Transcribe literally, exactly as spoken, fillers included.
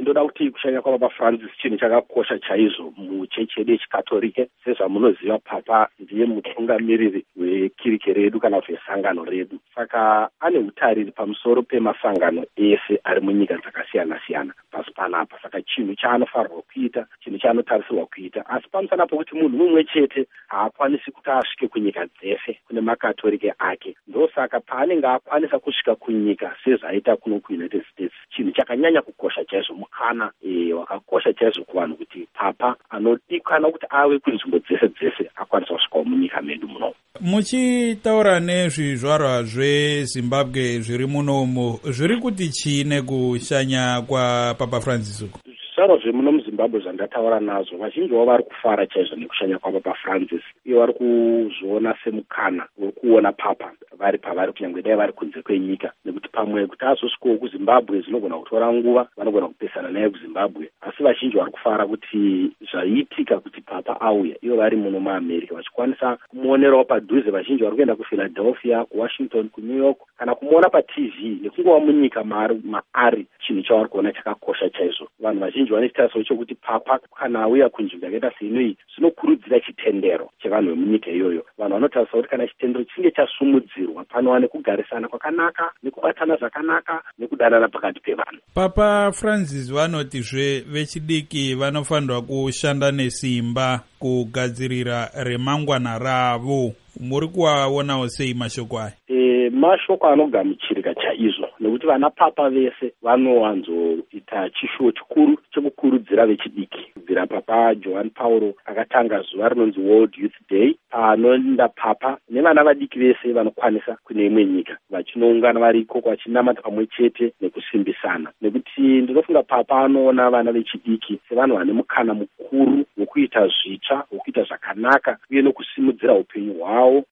ndoda kuti kushanya kwababa Francis chinhu chakakosha chaizvo muchechi yedu yechikatolike. Sezvamunoziva papa ndiye mutungamiriri wekirike redu kana kuti sangano redu. Saka ane utariri pamusoro pemasangano ese ari munyika dzakasiyana-siyana pasi panapa. Saka chinhu chaanofanirwa kuita, chinhu chaanotarisirwa kuita. Asi pamusana pokuti munhu mumwe chete haakwanisi kuti asvike kunyika dzese kune makatolike ake. Ndosaka paanenge akwanisa kusvika kunyika sezvaita kuno kuUnited States, chinhu chakanyanya kukosha chaizvo mukana e, wakakosha chaizvo kuvanhu kuti papa anodikana kuti ave kunzvimbo dzese dzese akwanisa kusvikawo munyika medu muno. Muchitaura nezvizvarwa zveZimbabwe zviri munomu, zviri kuti chine kushanya kwa Papa Francis uku? Zvizvarwa zvemuno muZimbabwe zvandataura nazvo, vazhinji vavo vari kufara chaizvo nekushanya kwaPapa Francis. Iye vari kuzviona semukana wekuona papa vari pavari kunyange dai vari kunze kwenyika, nekuti pamwe kuti azosvikawo kuZimbabwe zvinogona kutora nguva, vanogona kupesana naye kuZimbabwe. Asi vazhinji vari kufara kuti zvaiitika kuti papa auya ivo vari muno muAmerica vachikwanisa kumuonerawo padhuze. Vazhinji vari kuenda kuPhiladelphia, kuWashington, kuNew York kana kumuona paTV nekungova munyika maari. Chinhu chavari kuona chakakosha chaizvo. Vanhu vazhinji vane chitariso chokuti papa kana auya kunzvimbo yakaita seinoyi zvinokurudzira chitendero chevanhu vemunyika iyoyo. Vanhu vanotarisa kuti kana chitendero chinge chasumudzirwa panova nekugarisana kwakanaka, nekubatana zvakanaka, nekudanana pakati pevanhu. Papa Francis vanotizve vechidiki vanofanirwa kushanda nesimba kugadzirira remangwana ravo. Muri kuwaonawo sei mashoko aya? E, mashoko anogamuchirika chaizvo, nekuti vana papa vese vanowanzoita chishuwo chikuru chekukurudzira vechidiki. Kubvira Papa Joan Paulo akatanga zuva rinonzi World Youth Day, panoenda papa nevana vadiki vese vanokwanisa kune imwe nyika vachinoungana variko vachinamata pamwe chete nekusimbisana. Nekuti ndinofunga papa anoona vana vechidiki sevanhu vane mukana mukuru wekuita zvitsva, wekuita zvakanaka uye nokusimudzira upenyu hwavo